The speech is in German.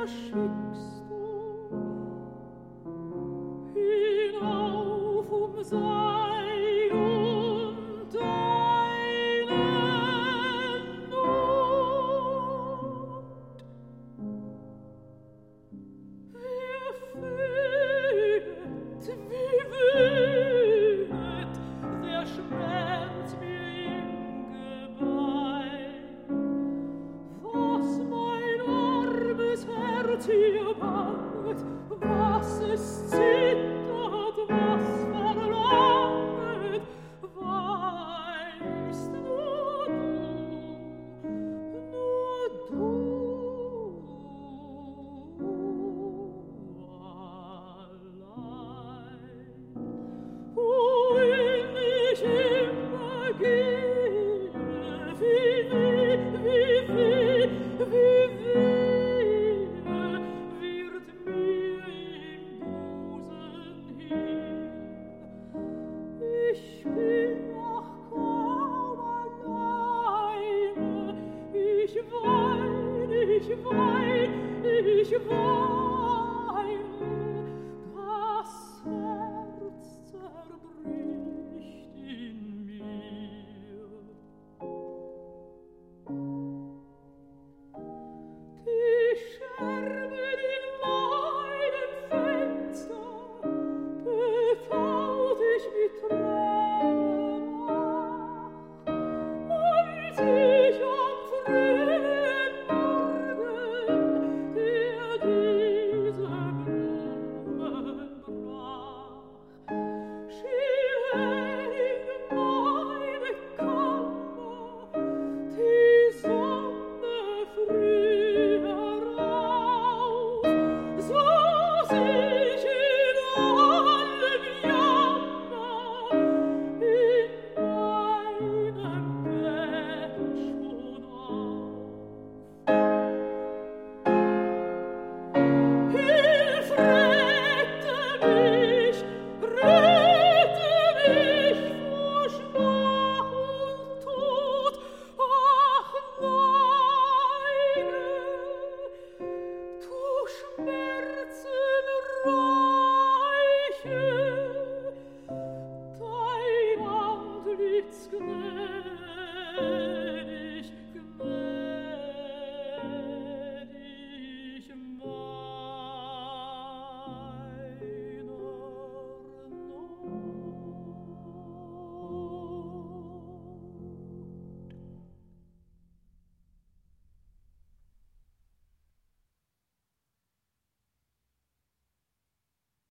schickst du hinauf sein und deine Not. Wie wütet der Schmerz mir im Gebein, was mein armes Herz hier bangt, was es zittert, was verlangt, weißt nur du allein. Wohin ich immer gehe, wie wehe wird mir im Busen hin. Ich bin noch kaum alleine, ich wein,